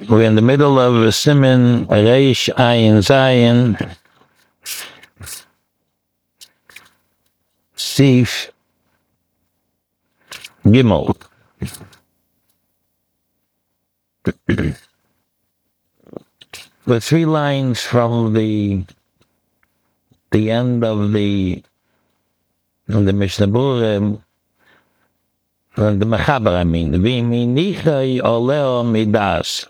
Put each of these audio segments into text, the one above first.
We're in the middle of a Siman Reish Ayin Zayin Sif Gimel. The 3 lines from the end of the Mishnah Berurah, from the Mechaber, I mean, V'minichai oleo midas.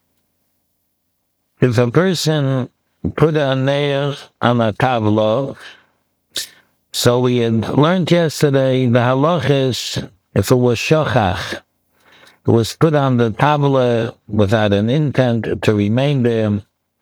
If a person put a nail on a tavlo, so we had learned yesterday, the halach is, if it was shochach, it was put on the tavla without an intent to remain there,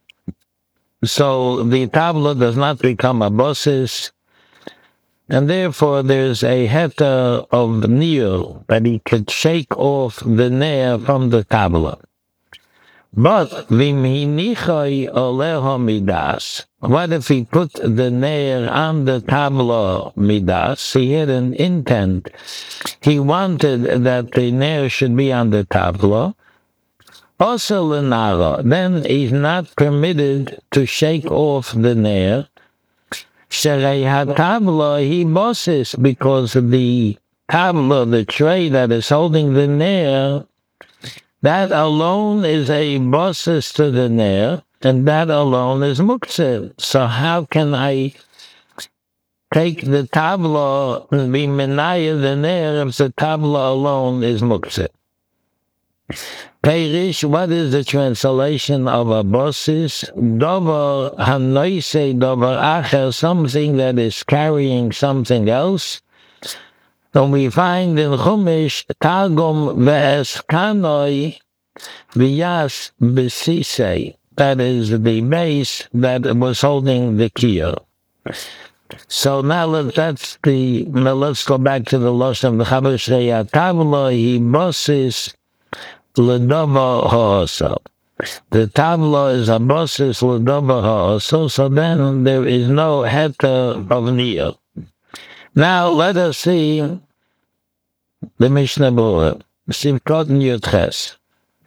so the tavla does not become a bosis, and therefore there's a heta of niyur, that he could shake off the nail from the tavla. But v'minichai oleho midas. What if he put the nail on the tabla midas? He had an intent. He wanted that the nail should be on the tabla. Also lenara. Then he's not permitted to shake off the nail. Sherei hatabla he bosses, because the tabla, the tray that is holding the nail, that alone is a bosses to the nair, and that alone is muktzeh. So how can I take the tabla and be menaya the nair if the tabla alone is muktzeh? Perish, what is the translation of a bosses? Dover hanoise dover acher, something that is carrying something else. So we find in Chumash, Targum ve'eskanoi v'yas b'sisei. That is the base that was holding the kiyah. So now let's go back to the lashon of the Chaber Shrei Tavla. He bosses l'dover ha'oso. The tavla is a bosses l'dover ha'oso. So then there is no heta of niyah. Now let us see the Mishnah Berurah, Simchot Yud Ches.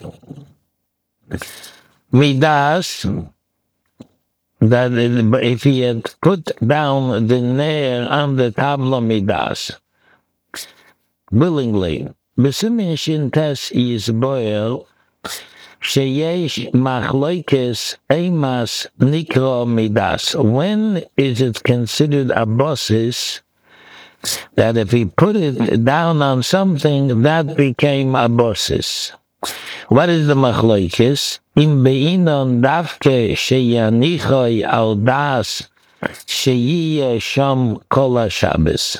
Midas, that if he had put down the nail on the tabla midas, willingly, B'simin Shin Tes Yisboel, sheyesh machloikes emas nikro midas. When is it considered a bosses? That if he put it down on something, that became a bosses. What is the machloikis? Im beinon davke sheyanichoi al das sheyiyeh sham kol haShabbos.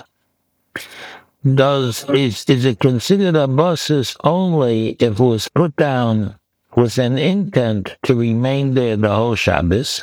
Is it considered a bosses only if it was put down with an intent to remain there the whole Shabbos?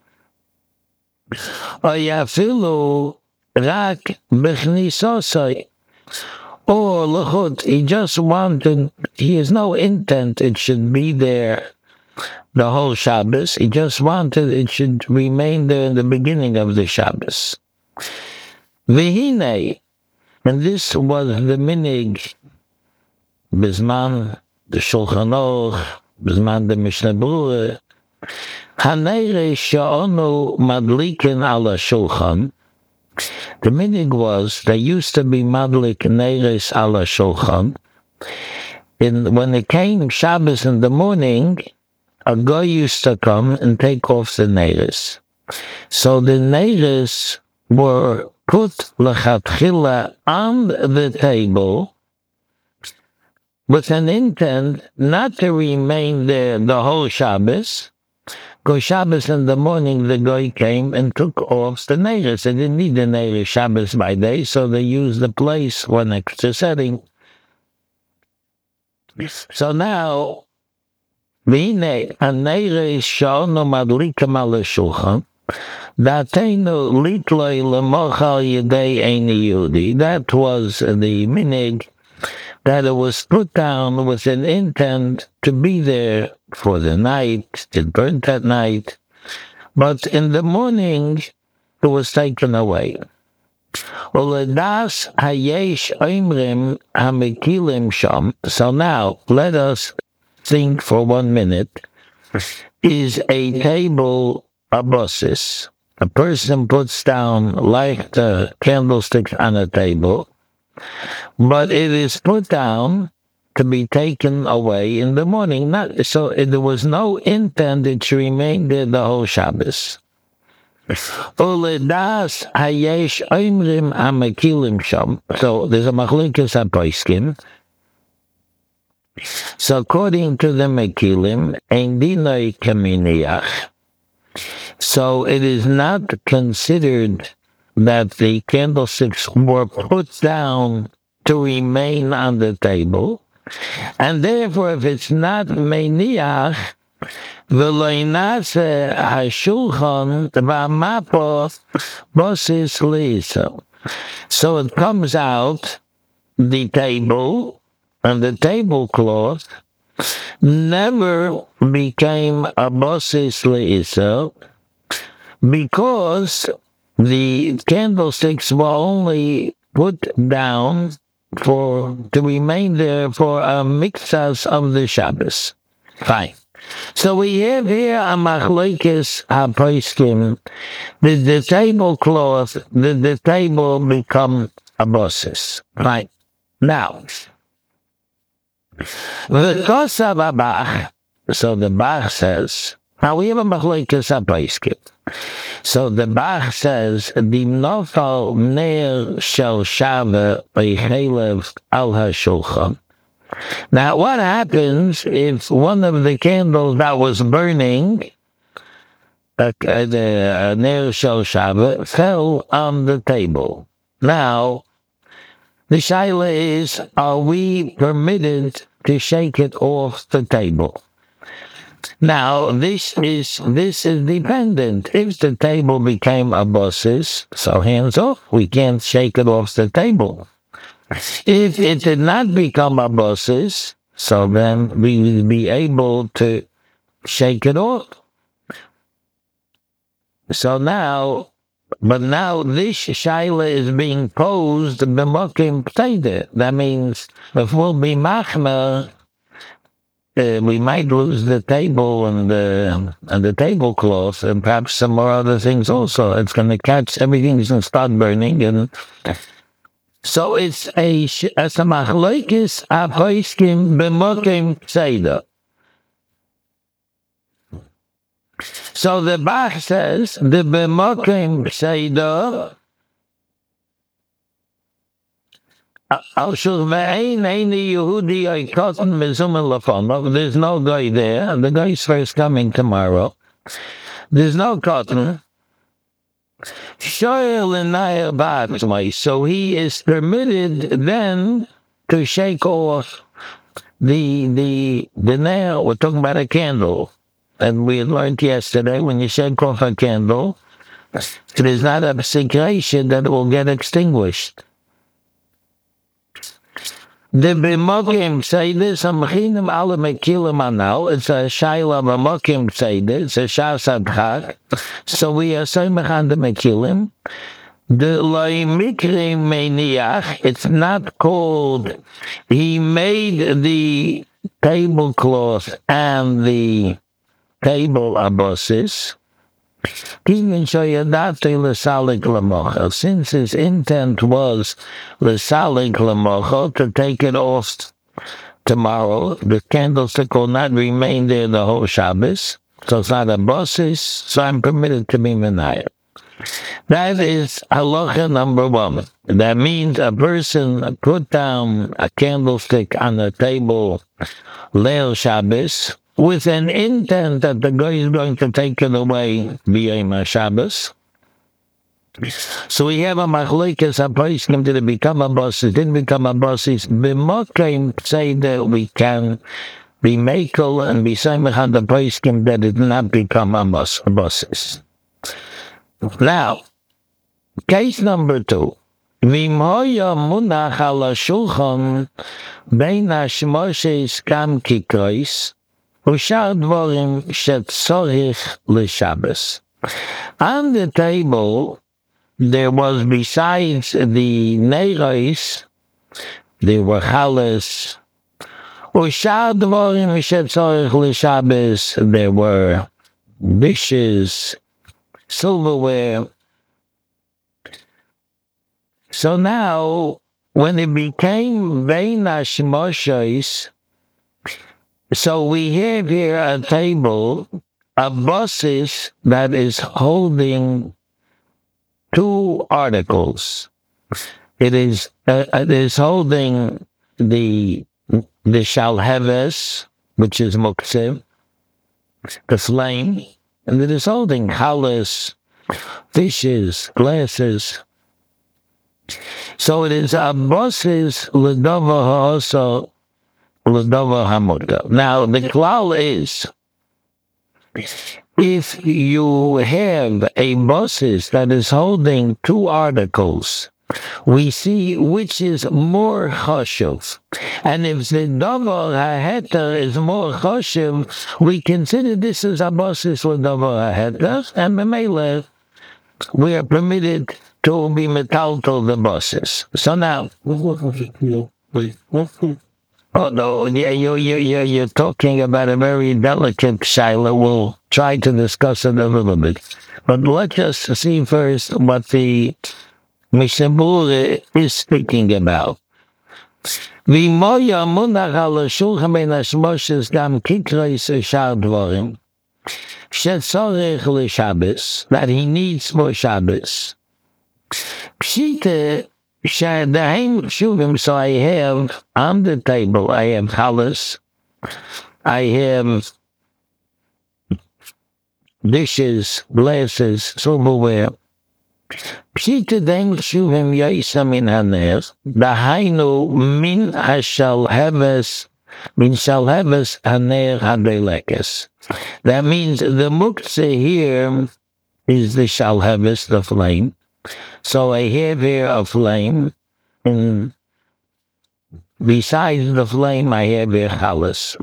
Or yafilu rak b'chnisosai, or l'chut, he just wanted, he has no intent it should be there the whole Shabbos, he just wanted it should remain there in the beginning of the Shabbos. V'hinei, and this was the minig, bizman the Shulchan Aruch, bizman the Mishnah Berurah, haneire she'onu madlikin ala shulchan. The minig was, there used to be madlik neiris ala shulchan. When it came Shabbos in the morning, a guy used to come and take off the neiris. So the neiris were put lechatchila on the table with an intent not to remain there the whole Shabbos. Because Shabbos in the morning, the guy came and took off the neiris. They didn't need the neiris Shabbos by day, so they used the place for an extra setting. So now, v'hinei haneiris she'onu madlikim ala shulchan, da'ateinu litloi lemochal yedei eini Yehudi. That was the minig, that it was put down with an intent to be there for the night. It burnt at night, but in the morning it was taken away. Uledas hayesh oimrim hamekilim sham. So now let us think for 1 minute, is a table abossis. A person puts down like the candlesticks on a table, but it is put down to be taken away in the morning. Not so there was no intent it should remain there the whole Shabbos. Uledas hayesh oimrim amakilim sham. So there's a machlikas hapoiskim. So according to the Mekilim, ein dinoi kaminiach. So it is not considered that the candlesticks were put down to remain on the table, and therefore if it's not meniach, v'loinase hashulchan v'amapo bosis liso. So it comes out the table and the tablecloth never became a bosis liso because the candlesticks were only put down to remain there for a mixas of the Shabbos. Fine. So we have here a machlokes haposkim. Did the tablecloth, did the table become a bosis? Right. Now, the kosav abach. So the Bach says. Now we have a machlokes haposkim. So the Bach says, "Dimnofal ner shel shava b'chelev al hashulchan." Now, what happens if one of the candles that was burning, the ner shel shava, fell on the table? Now, the shaila is: are we permitted to shake it off the table? Now, this is dependent. If the table became a bosis, so hands off, we can't shake it off the table. If it did not become a bosis, so then we will be able to shake it off. So now, but now this shaila is being posed b'mokim pteide. That means if we'll be machmer, we might lose the table and the tablecloth and perhaps some more other things also. It's going to catch, everything's going to start burning. And so it's a machlokes haposkim b'mokim pseida. So the Bach says, the b'mokim pseida, there's no guy there. The guy's first coming tomorrow. There's no cotton. So he is permitted then to shake off the nail. We're talking about a candle. And we had learned yesterday, when you shake off a candle, it is not a secretion that it will get extinguished. The b'mokim say this, amchinim ala mekilim anal. It's a shaila b'mokim say this. It's a shas adchak. So we are saying on the mekilim. The loy mikrim meniach. It's not called. He made the tablecloth and the table abosis. Since his intent was l'salik l'mocha, to take it off tomorrow, the candlestick will not remain there the whole Shabbos, so it's not a bosis, so I'm permitted to be menayah. That is halacha number one. That means a person put down a candlestick on the table Leil Shabbos, with an intent that the guy is going to take it away via Shabbos. So we have a machlokes haposkim. Did it become a boss? It didn't become a boss. B'mokim say that we can be makel and be samech on the poskim that it did not become a boss. Now, case number 2. V'im hoya munach al hashulchan bein hashmoshes kam kikros u'shar dvorim shetzorich l'Shabbos. On the table, there was, besides the neiros, there were chales, Ushar dvorim shetzorich l'Shabbos, there were dishes, silverware. So now, when it became Bein HaShmoshes, so we have here a table, a bosses that is holding two articles. It is holding the shalheves, which is muktzeh, the flame, and it is holding challahs, dishes, glasses. So it is a bosses l'dover also l'dover hamutah. Now the klal is, if you have a bosses that is holding two articles, we see which is more choshev. And if the davar haheter is more choshev, we consider this as a bosses l'davar haheter, and memele we are permitted to be metaltal the bosses. So now, oh no, you're talking about a very delicate shaila. We'll try to discuss it a little bit, but let's just see first what the Mishnah Berurah is speaking about. V'moya munach al shulchan bein hashmoshes gam kikros u'shar dvorim shetzorich l'Shabbos, that he needs for Shabbos. Pshita she'daheim shuvim, so I have on the table, I have challahs, I have dishes, glasses, silverware. Pshita deim shuvim yoisa min haner, dahainu min shalheves haner hadelekes. That means the muktzeh here is the shalheves, the flame. So I have here a flame, and besides the flame, I have here challahs.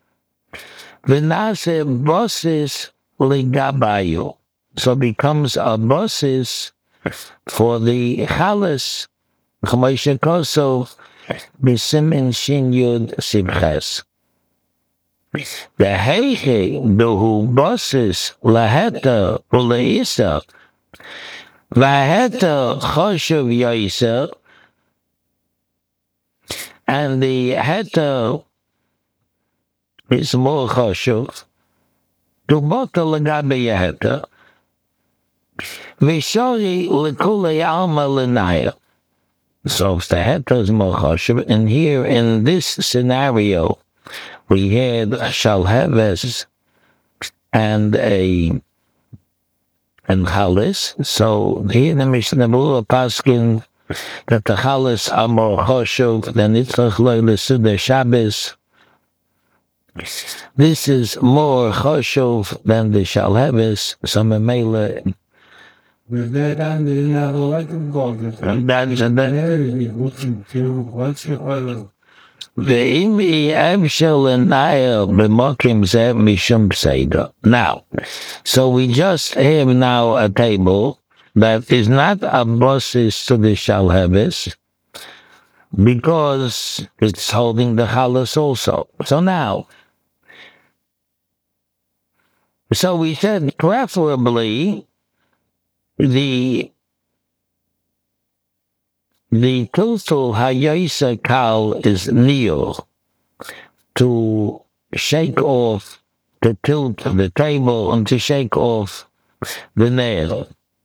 V'nase bosses ligabayu, so becomes a bosses for the challahs. Ch'moshe koso b'simin shin yud sibches. The heiche dohu bosses laheter uleisa. Vaheter choshev yoiser, and the heter is more choshev. To botel legabe yeheter, v'shori lekulei alma lenaya. So if the heter is more choshev, and here in this scenario, we had shalheves and challahs. So here the Mishnah Berurah paskin that the challahs are more choshev than Yitzchak Leila Suda Shabbos. This is more choshev than the shalheves. So memele. Now, so we just have now a table that is not a bosses to the shalheves, because it's holding the challahs also. So now, so we said preferably the tiltul hayoisa kal is niyur, to shake off, to tilt the table and to shake off the nail.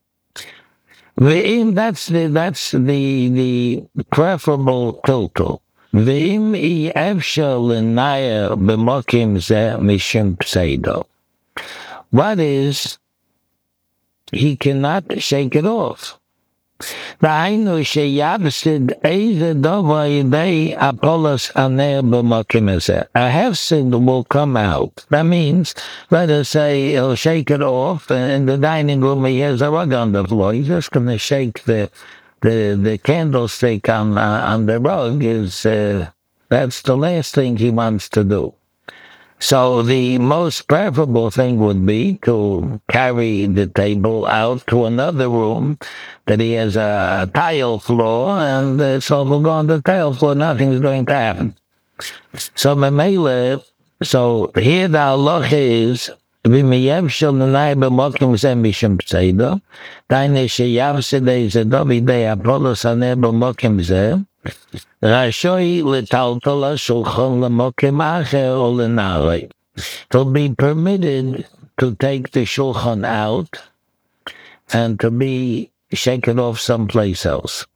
That's the preferable tiltul. V'im I efshar l'naya b'mokim zeh mishum pseido. What is, he cannot shake it off. V'hainu sheyavsid eize dova yidei apolos aner b'mokim zeh. A hefsid will come out. That means, let us say, he'll shake it off, and in the dining room he has a rug on the floor. He's just going to shake the candlestick on the rug. That's the last thing he wants to do. So the most preferable thing would be to carry the table out to another room that he has a tile floor, and so we'll go on the tile floor, nothing's going to happen. So Mamela, so here the halacha is v'miyev shel nenai b'mokim zeh mishum pseido, daine sheyav sedei zedo b'idei apolos haneh b'mokim zeh, rashoi l'taltal ha'shulchan l'mokim acher or l'narei. To be permitted to take the shulchan out and to be shaken off someplace else.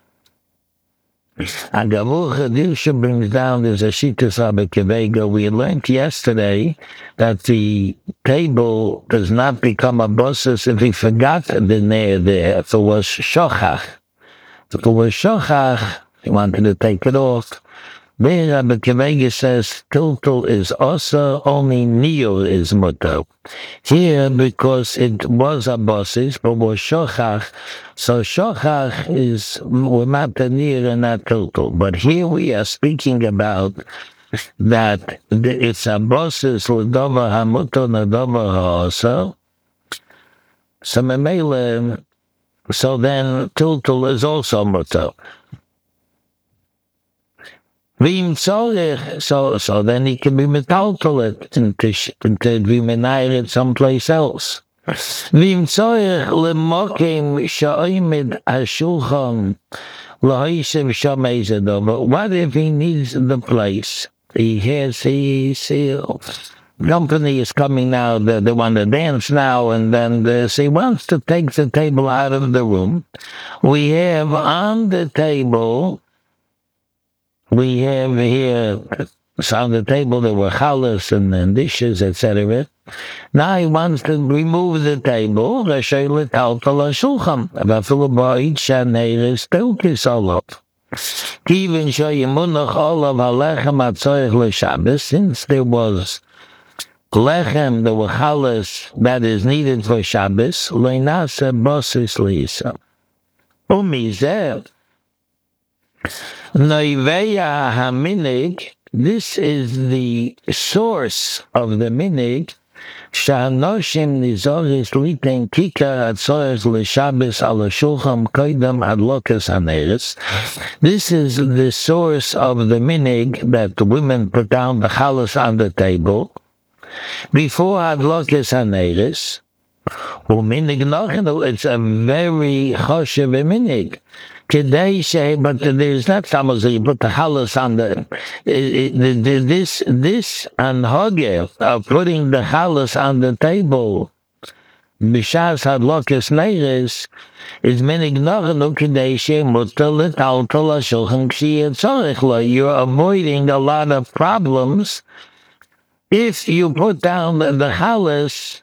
Agavuch Hadisha brings down there's a Shitas Rabbi Kivega. We learned yesterday that the table does not become a bosses if he forgot the nair there, if it was shochach. If it was shochach, he wanted to take it off. There Rabbi Kivega says tiltul is also, only niyur is mutter. Here, because it was a bosses, but was shochach, so shochach is matanir and not tiltul. But here we are speaking about that it's a bosses l'dover hamutter l'dover ha'asa. So memele, so then tiltul is also mutter. So then he can be metaltal it into be menair someplace else. Vim tzorech lemokim sha'imid hashulchan lahishem shamezado. But what if he needs the place? He company is coming now. They want to dance now, and then he wants to take the table out of the room. We have on the table. We have here, so on the table there were challahs and dishes, etc. Now he wants to remove the table. Rashay l'taltal ha'shulchan. V'afilu ba'id sha'neir tilkis olav. Even shayimunach olav halechem atzorech l'Shabbos, since there was lechem, there were challahs that is needed for Shabbos, le'nasa bosis l'isa. Umizeh. Noiveya haminig, this is the source of the minig. Sha'anoshim nizoris liten kikar atzores l'Shabbos ala shulchan koidam adlokas haneres. This is the source of the minig that the women put down the challah on the table before adlokas haneres. U'minig nochen, it's a very choshev minig. Today say, but there's not something you put the halas on this anhage of putting the halas on the table. Bishas hadlokas neiris is minig nochenu kedei shemutar l'taltal ha'shulchan k'shiyah tzorech lo. You're avoiding a lot of problems if you put down the halas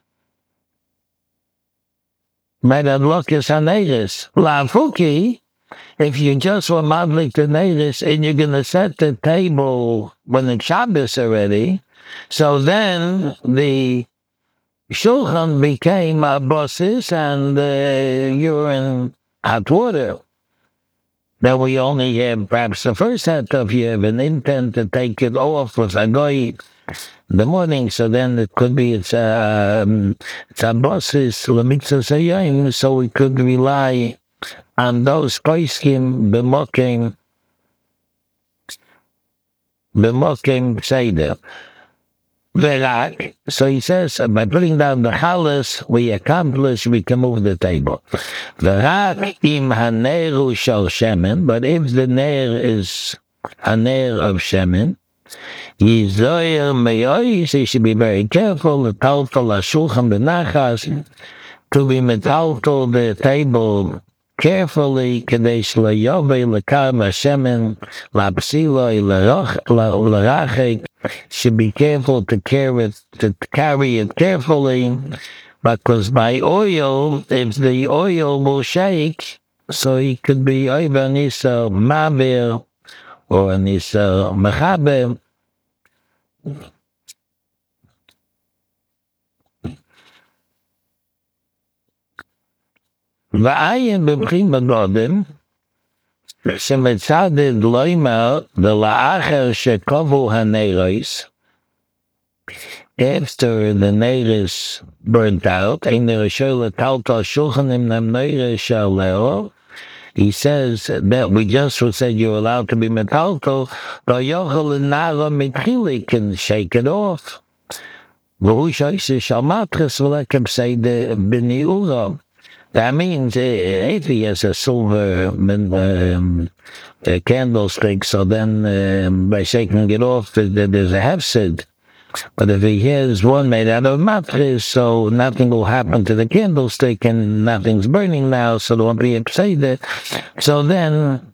by the hadlokas haneiris. La'afuki. If you just were madlik the neiris and you're going to set the table when it's Shabbos already, so then the shulchan became a bosses and you're in hot water. Then we only have perhaps the first set of you have an intent to take it off with a goy in the morning, so then it could be it's a bosses lemitzvah sayim, so we could rely and those koiskim b'mokim seder. Verak, so he says, by putting down the halas, we can move the table. Verak im haneru shal shemen, but if the ner is a ner of shemen, yizoyer meyois, he should be very careful, the taltal ha'shulchan b'nachas, to be metaltal the table carefully, kadesh la'yovei l'kar ma'shemen la'psiloi l'rachek, should be careful to carry it carefully, because by oil, if the oil will shake, so it could be over nisa mabir or nisa mechaber. V'ayin b'bchim b'godim, shemetzadid loimer v'la'acher shekovu haneros, after the neiris burnt out, ein der Rishol taltal shulchan im nem neiris shaleo, he says that we just said you're allowed to be metalto, can shake it off. That means if he has a silver candlestick, so then by shaking it off, there's a hefsid. But if he has one made out of matris, so nothing will happen to the candlestick and nothing's burning now, so there won't be a pseudo. So then,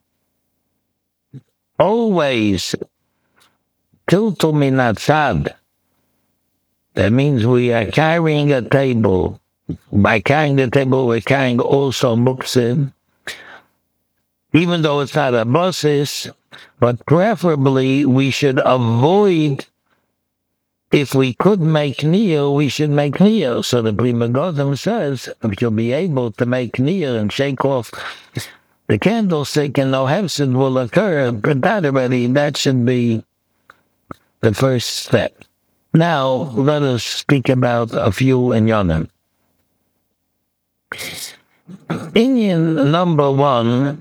always, tiltul minatzad. That means we are carrying a table. By carrying the table, we're carrying also muktzin. Even though it's not a basis, but preferably we should avoid. If we could make niyah, we should make niyah. So the Pri Megadim says, if you'll be able to make niyah and shake off the candlestick and no hefsid will occur, but that should be the first step. Now, let us speak about a few inyanim. Inyan number one,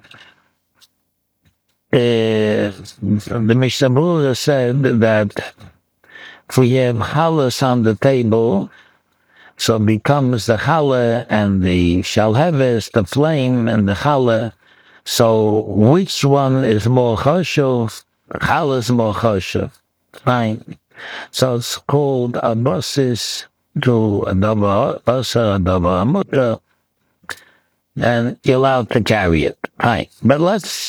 the Mishnah Berurah said that if we have challahs on the table, so it becomes the challah and the shalheves, the flame and the challah. So which one is more choshev? Challah is more choshev. Fine. So it's called a basis to a davar, basa, a davar, mutter, and you're allowed to carry it. Fine. But let's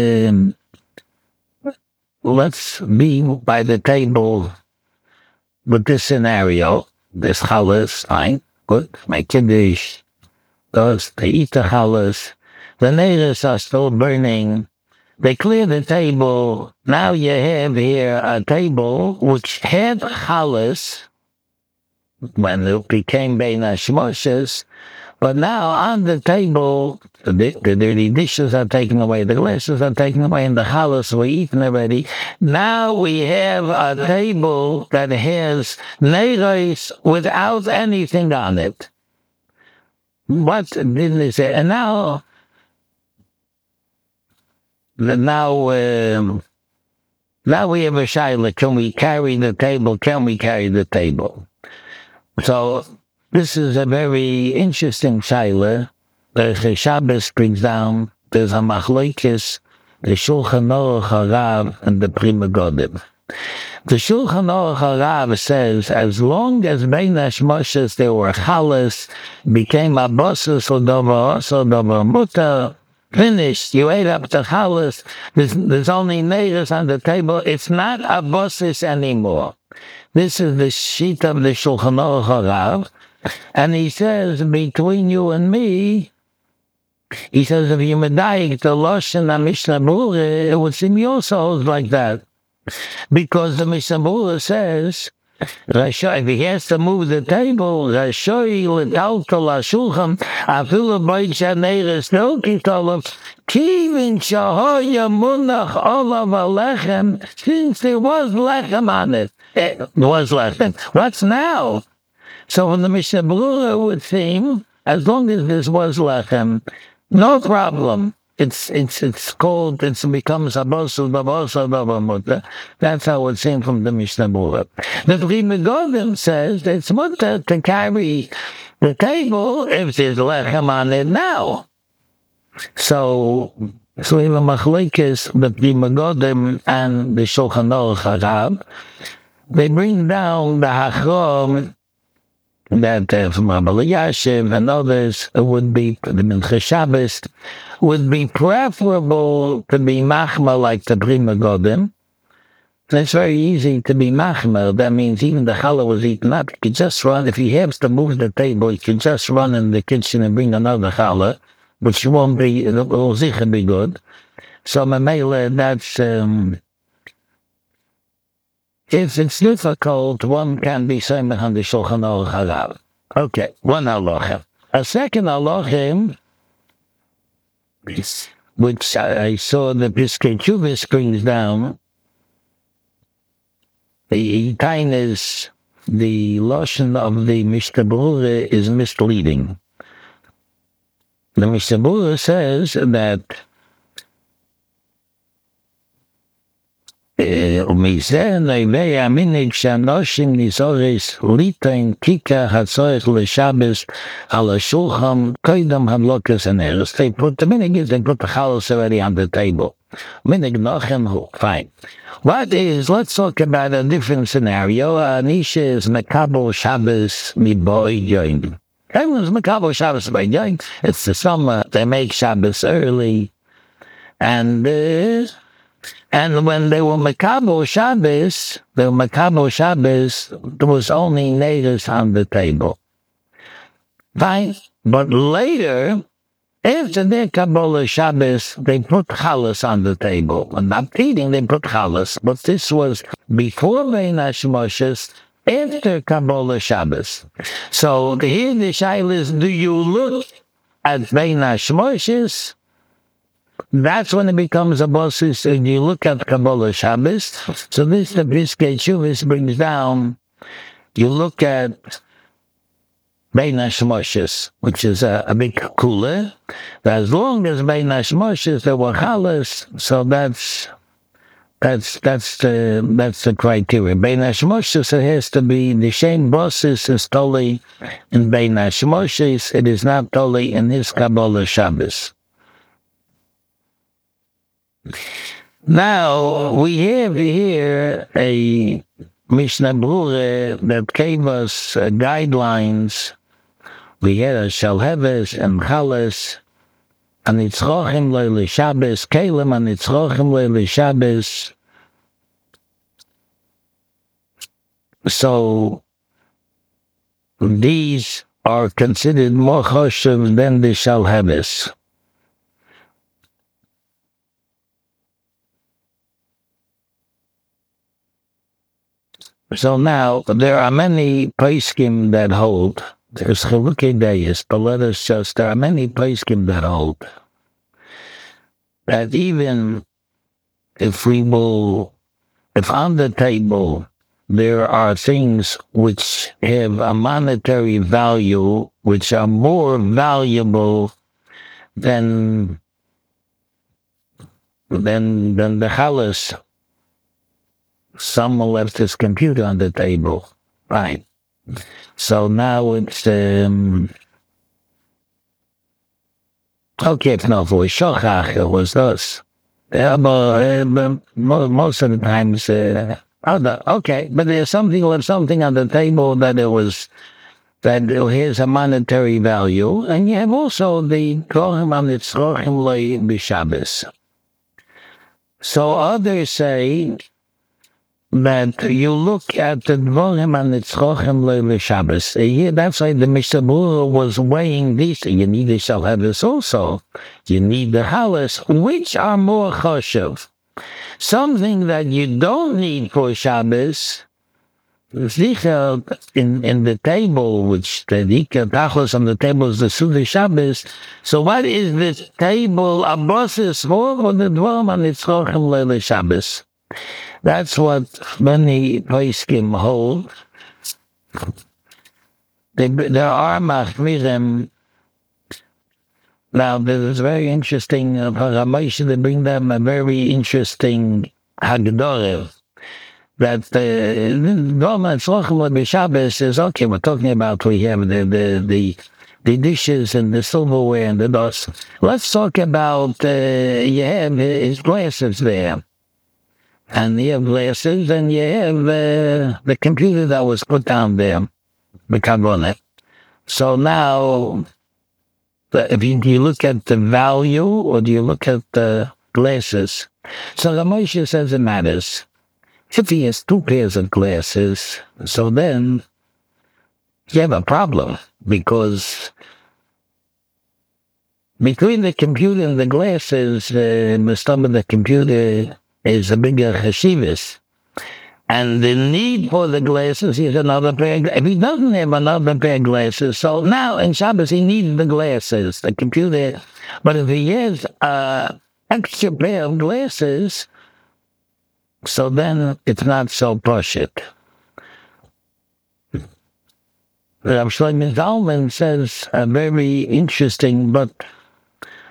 be by the table with this scenario. This challahs, fine, good, make kiddush, they eat the challahs, the neighbors are still burning, they clear the table, now you have here a table which had challahs when it became Bein HaShmoshes, but now on the table, the dirty dishes are taken away, the glasses are taken away, and the challahs were eaten already. Now we have a table that has neiros without anything on it. What did they say? And now we have a shaila. Can we carry the table? Can we carry the table? So this is a very interesting shaila. The Shabbos brings down, there's a machlokes, the Shulchan Aruch HaRav and the Pri Megadim. The Shulchan Aruch HaRav says, as long as Bein HaShmoshes there were challahs, became a basis or davar mutter, finished, you ate up the challahs, there's only neiros on the table, it's not a basis anymore. This is the sheet of the Shulchan Aruch HaRav, and he says, between you and me, he says, if you medayik the Lashon HaMishnah Berurah, it would seem your souls like that. Because the Mishnah Berurah says, if he has to move the table, Rashoi l'talto l'shulchan, afilu b'ayit sha'neiros no kitolov, kivin shahoya munach olav alechem, since there was lechem on it. It was lechem. What's now? So in the Mishnah Berurah would seem, as long as this was lechem, no problem. It's called, it becomes a basul, mutter. That's how it seems from the Mishnah Berurah. The Pri Megadim says that it's mutter to carry the table if there's lechem on it now. So we have a machlokes, the Pri Megadim and the Shulchan Aruch HaRav. They bring down the hachrom that from Rabbi Elyashiv and others would be, the Mincha Shabbos, would be preferable to be machmer like the Pri Megadim. It's very easy to be machmer. That means even the challah was eaten up. You could just run, if he has to move the table, you can just run in the kitchen and bring another challah, which won't be, it will sicher be good. So Mamela, that's, if it's difficult, one can be samech on the Shulchan Aruch HaRav. Okay, one halacha. A second halacha, which I saw the Piskei Teshuvos brings down, the kindness, the lashon of the Mishnah Berurah is misleading. The Mishnah Berurah says that ומזה נובע המנהג שאנשים נזורס ליטין קיקה הצורך לשבס על השולחן קודם הדלוקת הנר. They put the minhag is they put the challah already on the table. Minhag nachem, fine. What is, let's talk about a different scenario. Anisha is mekabel Shabbos miboy yoim. Everyone's mekabel Shabbos by yoim. It's the summer, they make Shabbos early. And when they were Makabo Shabbos, there was only natives on the table. Fine. But later, after their Kabbalah Shabbos, they put challah on the table. And not eating, they put challah. But this was before Bein HaShmoshes, after Kabbalah Shabbos. So here the shaila is, do you look at Bein HaShmoshes? That's when it becomes a basis, and you look at Kabbalah Shabbos. So this, the Briskei Teshuvos brings down, you look at Bein HaShmoshes, which is a big kula. As long as Bein HaShmoshes, there were challahs, so that's the criteria. Bein HaShmoshes, it has to be, the same basis is totally in Bein HaShmoshes, it is not totally in his Kabbalah Shabbos. Now, we have here a Mishnah Berurah that gave us guidelines. We had a Shalheves and Chalas, and Nitzrochim Leili Shabbos, Kalim and Nitzrochim Leili Shabbos. So, these are considered more choshev than the Shalheves. So now, there are many poskim that hold, there's Chalukei Deis, but let us just, there are many poskim that hold, that even if on the table, there are things which have a monetary value, which are more valuable than the chalas. Someone left his computer on the table. Right. So now it's, okay, no, for Shochach, it was us. Most of the times, okay, but there's something on the table that that has a monetary value, and you have also the Kohen on Nitzrochim Lei B'Shabbos. So others say that you look at the Dvorim and Nitzrochim Leil Shabbos. Here, that's why the Mishnah Berurah was weighing these. You need the Shalheves also. You need the Halas, which are more choshev. Something that you don't need for Shabbos, sicher in the table, which the Dika Tachlos on the table is the Suda Shabbos. So what is this table a basis for the Dvorim and Nitzrochim Leil Shabbos? That's what many poskim hold. There are machmirim. Now, this is very interesting. Ramosha, they bring them a very interesting hagdorah. That the Shabbos is okay. We're talking about we have the dishes and the silverware and the dust. Let's talk about you have his glasses there. And you have glasses, and you have the computer that was put down there, the Kabbalah. So now, if you look at the value, or do you look at the glasses? So the Moshe says it matters. If he has two pairs of glasses, so then you have a problem, because between the computer and the glasses, the stomach of the computer is a bigger cheshivas. And the need for the glasses is another pair. If he doesn't have another pair of glasses, so now in Shabbos he needs the glasses, the computer. But if he has an extra pair of glasses, so then it's not so pashut. Rav Shlomo Zalman says a very interesting but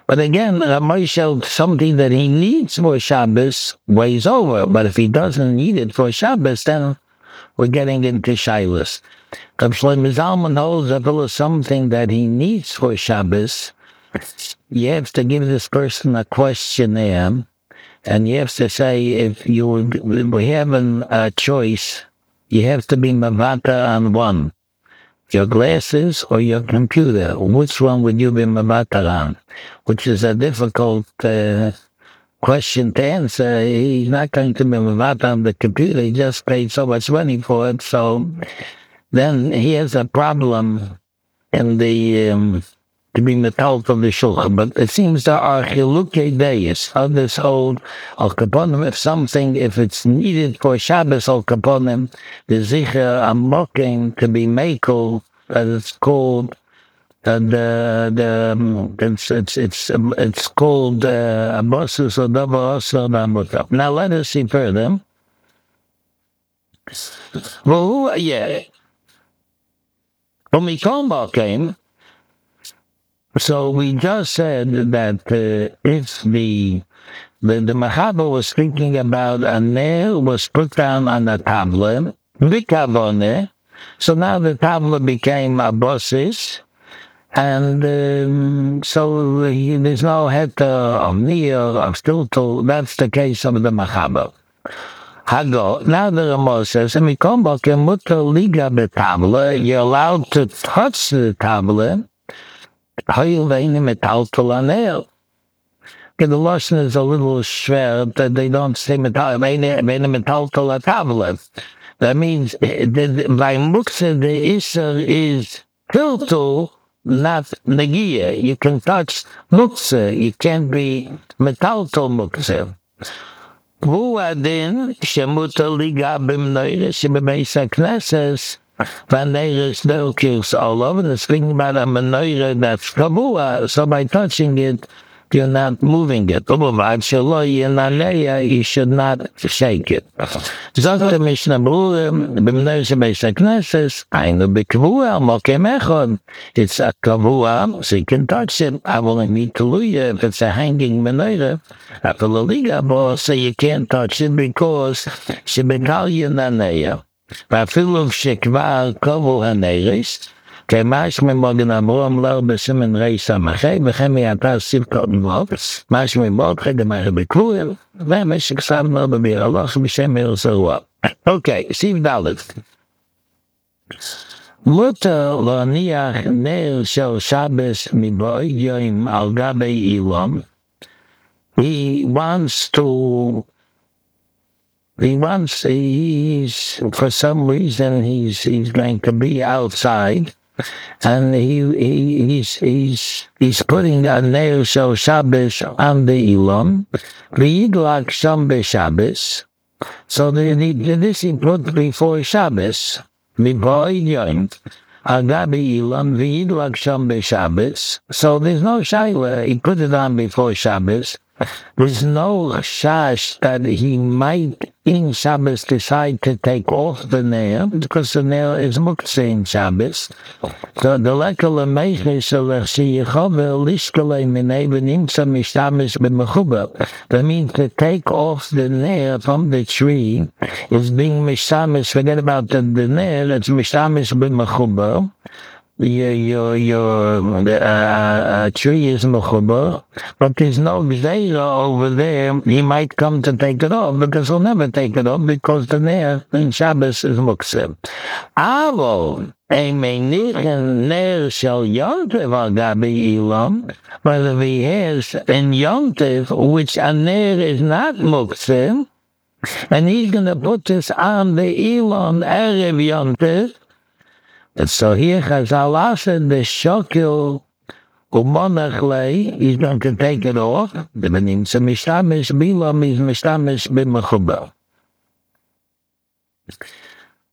But again, Moshe, something that he needs for Shabbos weighs over. But if he doesn't need it for Shabbos, then we're getting into Shilas. If Shlomo Zalman holds that there is something that he needs for Shabbos, you have to give this person a questionnaire, and you have to say, if we have a choice, you have to be mavata on one. Your glasses or your computer, which one would you be mavata on? Which is a difficult question to answer. He's not going to be mavata on the computer. He just paid so much money for it. So then he has a problem in the to be metal from the shulchan. But it seems there are chilukei deis. Others hold al kaponim, if it's needed for Shabbos al kaponim, the zicher amokim to be makel, that it's called it's called abosus or davaosor damutav. Now let us see further. Well, yeah. When we came. So we just said that if the Mechaber was thinking about a nail was put down on a tablet, so now the tablet became a bosses, and so there's no heter of niyah of stiltul. That's the case of the Mechaber. Hago. Now the Ramos says, you're allowed to touch the tablet. The Lashon is a little schwer that they don't say metal tablet. That means by muktzah the isser is tiltul, not negiah. You can touch muktzah, you can't be metaltal muktzah. Hu adin shemutar ligabim noire shebebeis hakneses. Vaneres Delkis all over. The speaking about a menorah that's kabua, so by touching it, you're not moving it. You should not shake it. Zot the Mishnah Berurah, b'menorah shebeis hakneses, ainu b'kavua mokem echad. It's a kavua, so you can touch it. I will need to luya if it's a hanging menorah. After the liga, so you can't touch it because shebekalya naneya. ואפילו שכבר קובו הנרס, כמשמע מוגן אמרום לא בסימן ריס המחי, וכן מעתה סיב קודם ווב, משמע מוגן דמר בקבורים, ומשק סבנו בביר הלוך בשם מרסרוע. אוקיי, סיב דלת. מותר להניח נר של שבס מבוי יום על גבי אילום. He wants, for some reason, he's going to be outside, and he's putting a nail shel Shabbos on the Elon, v'yidlak sham b'Shabbos. So this he put before Shabbos, v'boid yom, agabi Elon, v'yidlak sham b'Shabbos. So there's no shayla, he put it on before Shabbos. There's no shash that he might in Shabbos decide to take off the nail, because the nail is muktzah in Shabbos. So the lekala meiches shalach sheyichove lishkalei minei v'nimtza mishtamesh b'mechuber. That means to take off the nail from the tree is being mishtamesh. Forget about the nail. It's mishtamesh b'mechuber. Your tree is mechuber, but there's no gzeira over there. He might come to take it off, because he'll never take it off, because the nair in Shabbos is muktzah. Avo, a meinichen ner shel yontev al gabi ilam, but if he has in yontev, which a nair is not muktzah, and he's going to put this on the ilam erev yontev. And so here Chazal said the shokil umonachlei, he's going to take it off. The benimtza mishtamesh bilam is mishtamesh b'mechuber.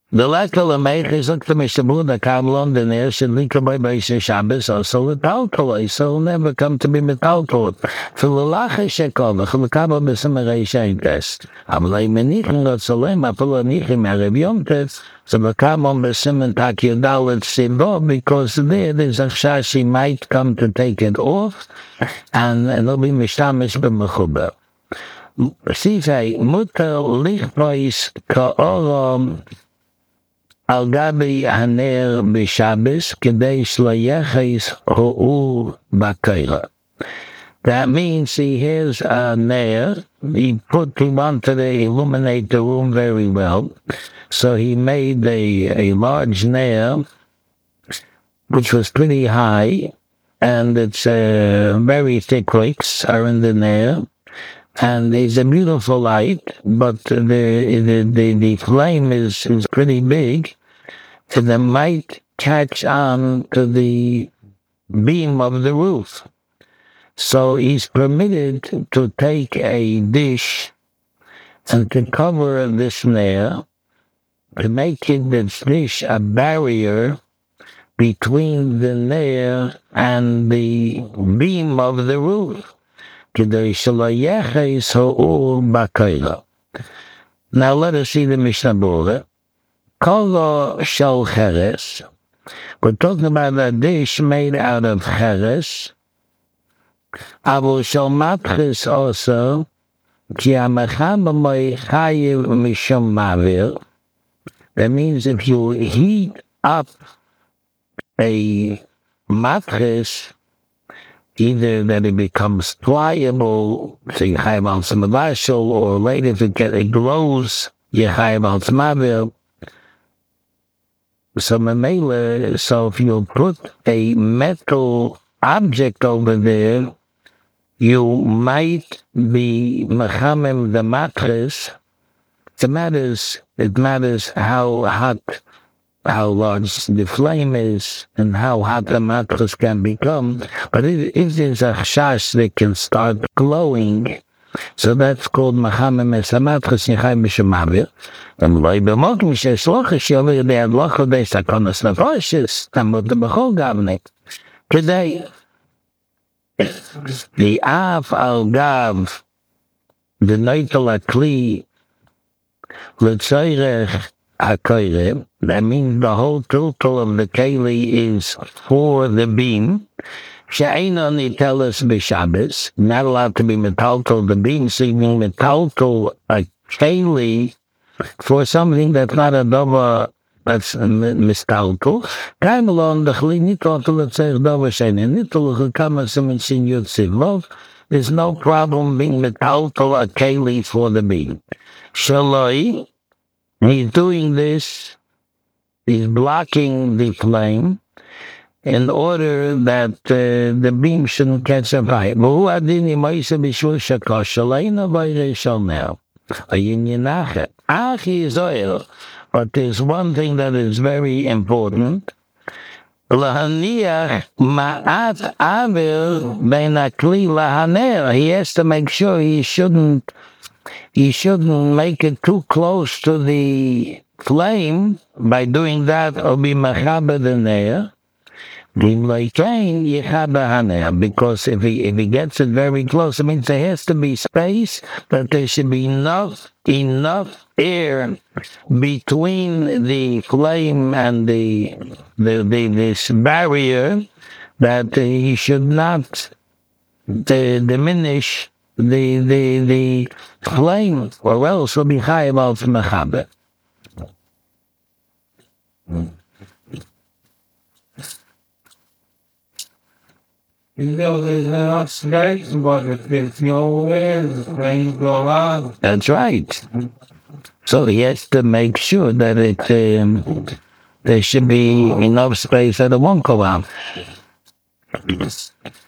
The lekel ameich is like the mishabu, the kablon, the neir, should link by Beis Shabbos, also the talkol, so will never come to be metalkol. For the lache shekol, the chulakabel besemerei sheintes. Amalei menichin lot solem, apolo nichim erev yomtev, so the kablon besemen tak yodalet sibo, because there's a shashi might come to take it off, and it'll be mishtamish b'mechuber. Sifei, mutter lichpois ka'orom, al gabi haner b'Shabbos k'dei shlo yeches ho'ur b'koila. That means he has a nair. He wanted to illuminate the room very well, so he made a large nair, which was pretty high, and it's very thick wicks are in the nair, and it's a beautiful light, but the flame is pretty big, and it might catch on to the beam of the roof. So he's permitted to take a dish and to cover this nair, to make this dish a barrier between the nair and the beam of the roof. Now let us see the Mishnah Berurah. Kolo shel cheres. We're talking about a dish made out of cheres. Avol shel matris also. Ki hamacham b'moi chayiv mishum mavir. That means if you heat up a matris, either that it becomes pliable, so you have on some mavashal, or later if it glows, you have on some mavir. So if you put a metal object over there, you might be mechamim the mattress. It matters how hot, how large the flame is, and how hot the mattress can become. But if there's a chash that can start glowing, so that's called mechamim es hamatras yechayim b'shemavir. And lo b'mok mishes lochish yover the adloch of the sakonas nefoshes tamut b'chol gavne. Today, the av al gav, the noitel akli, l'tzoyrech hakoyrem, that means the whole total of the keli is for the beam. She'eino nitelas b'Shabbos, not allowed to be metaltal the beam, so you mean metaltal a keli for something that's not a dova that's mistaltal. Kaim along the chli nitotel at seich dova she'ein nitol chukama simin sin yud sivlov. There's no problem being metaltal a keli for the beam. Shaloi, he's doing this, he's blocking the flame, in order that the beam shouldn't catch a fire. But there's one thing that is very important. He has to make sure he shouldn't make it too close to the flame. By doing that, or be mechaber the neir. Because if he gets it very close, it means there has to be space, but there should be enough air between the flame and this barrier that he should not diminish the flame, or else will be chayav al mechaber. There's snakes, but if there's no air, the flames go on. That's right. So he has to make sure that there should be enough space that it won't go out.